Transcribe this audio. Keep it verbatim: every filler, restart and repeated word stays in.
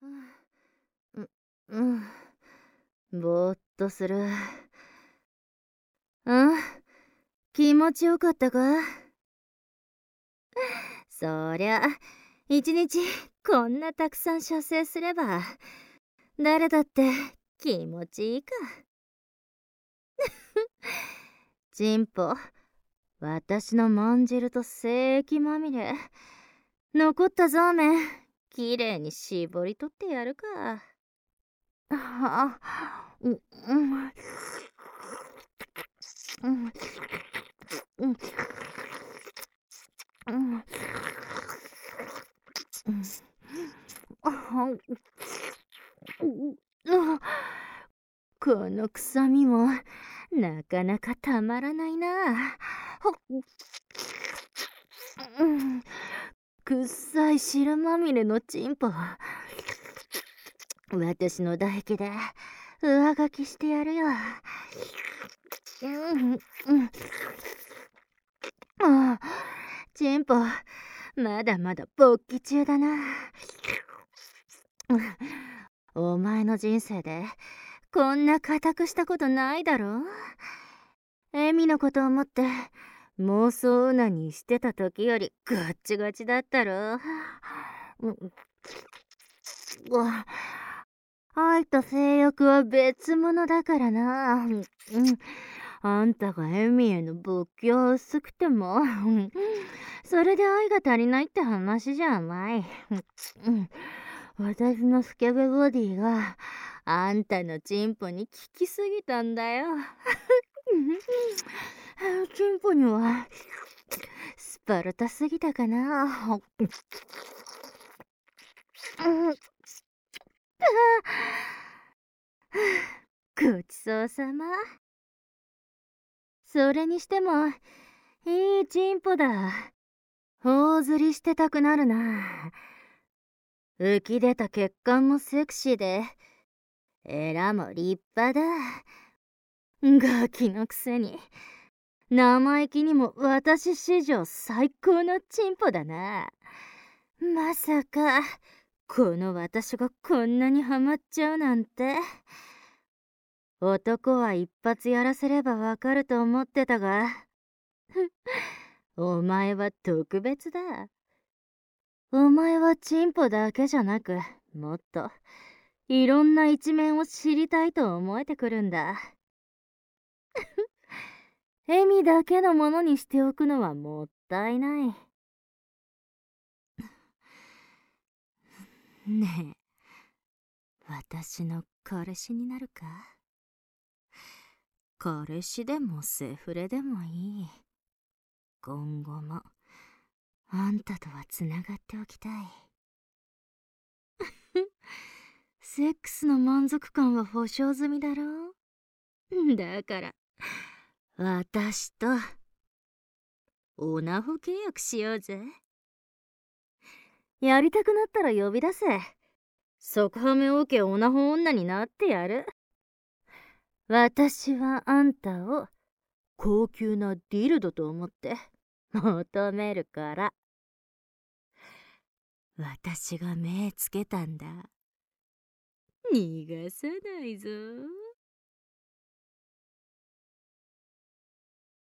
うん、うん、ぼーっとする。うん、気持ちよかったか？そりゃ、一日こんなたくさん射精すれば、誰だって気持ちいいか。チンポ、私のまんじると精液まみれ。残ったザーメン、きれいに絞り取ってやるか。あ、うん、うん、うん、うん、うん、あ、この臭みもなかなかたまらないな。ほっ、うん、くっさい汁まみれのチンポ、私の唾液で上書きしてやるよ。うん、うん、ああ、チンポ、まだまだ勃起中だな。お前の人生でこんな固くしたことないだろ。エミのこと思って妄想オナニーしてた時よりガッチガチだったろ。うん、うわ、愛と性欲は別物だからな。うん、あんたがエミへの仏教は薄くても、それで愛が足りないって話じゃない。うん、私のスケベボディがあんたのチンポに効きすぎたんだよ。チンポにはスパルタすぎたかな。ごちそうさま。それにしてもいいチンポだ。頬ずりしてたくなるな。浮き出た血管もセクシーで、エラも立派だ。ガキのくせに生意気にも私史上最高のチンポだな。まさかこの私がこんなにハマっちゃうなんて。男は一発やらせればわかると思ってたがお前は特別だ。お前はチンポだけじゃなく、もっといろんな一面を知りたいと思えてくるんだ。エミだけのものにしておくのはもったいない。ねえ、私の彼氏になるか？彼氏でもセフレでもいい。今後もあんたとはつながっておきたい。セックスの満足感は保証済みだろ。だから私とオナホ契約しようぜ。やりたくなったら呼び出せ。即ハメ OK オナホ女になってやる。私はあんたを高級なディルドと思って求めるから。私が目つけたんだ。逃がさないぞ。